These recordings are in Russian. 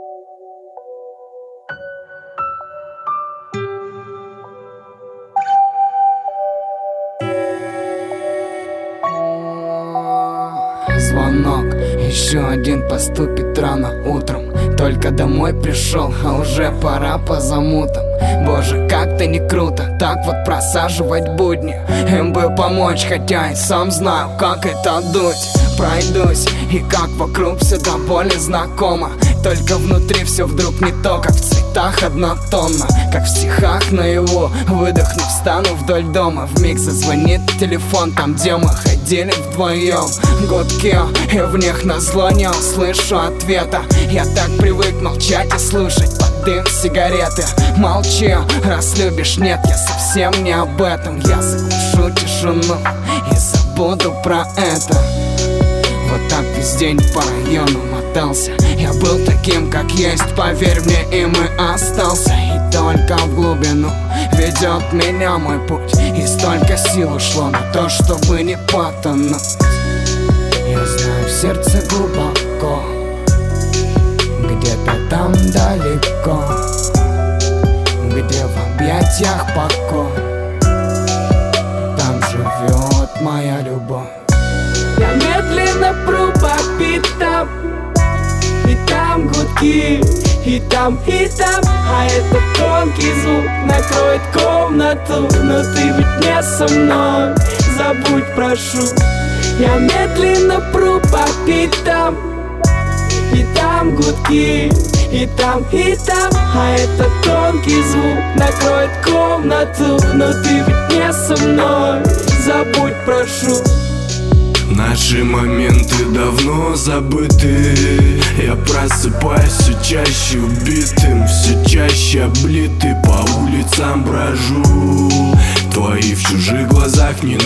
Звонок, еще один поступит рано утром. Только домой пришел, а уже пора по замутам. Боже, как-то не круто так вот просаживать будни. Им бы помочь, хотя и сам знаю, как это дуть. Пройдусь, и как вокруг все до боли знакомо. Только внутри все вдруг не то, как в цветах однотонно. Как в стихах наяву, выдохнув, встану вдоль дома. Вмиг зазвонит телефон, там где мы ходили вдвоем. Гудки, и в них назло не услышу ответа. Я так привык молчать и слушать под дым сигареты. Молчи, раз любишь, нет, я совсем не об этом. Я заглушу тишину и забуду про это. Вот так весь день по району мотался. Я был таким, как есть, поверь мне, им и остался. И только в глубину ведет меня мой путь. И столько сил ушло на то, чтобы не потонуть. Я знаю, в сердце глубоко, где-то там далеко, где в объятиях покой, там живет моя любовь. Я медленно пру по пятам, и там гудки, и там, а этот тонкий звук накроет комнату. Но ты ведь не со мной, забудь, прошу. Я медленно пру по пятам, и там гудки, и там, а этот тонкий звук накроет комнату. Но ты ведь не со мной, забудь, прошу. Наши моменты давно забыты. Я просыпаюсь все чаще убитым, все чаще облитый, по улицам брожу. Твои в чужих глазах не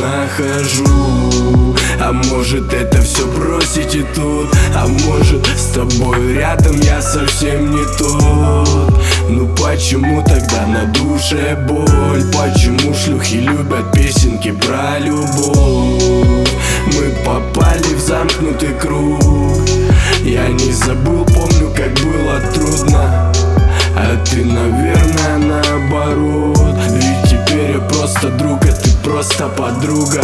нахожу. А может это все бросить и тут, а может с тобой рядом я совсем не тот. Ну почему тогда на душе боль? Почему шлюхи любят песенки про любовь? Мы попали в замкнутый круг. Я не забыл, помню, как было трудно. А ты, наверное, наоборот. Ведь теперь я просто друг, а ты просто подруга.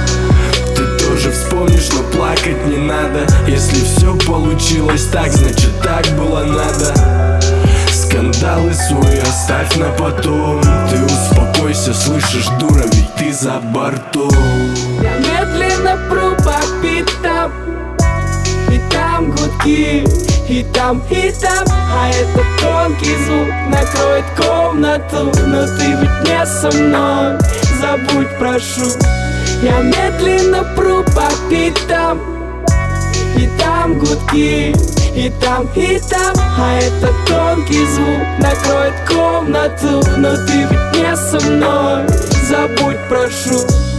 Ты тоже вспомнишь, но плакать не надо. Если все получилось так, значит так было надо. Скандалы свои оставь на потом. Ты успокойся, слышишь, дура, ведь ты за бортом. Я медленно пру по пятам, и там гудки, и там, а этот тонкий звук накроет комнату. Но ты ведь не со мной, забудь, прошу. Я медленно пру по пятам, и там гудки, и там, а этот тонкий звук накроет комнату. Но ты ведь не со мной, забудь, прошу.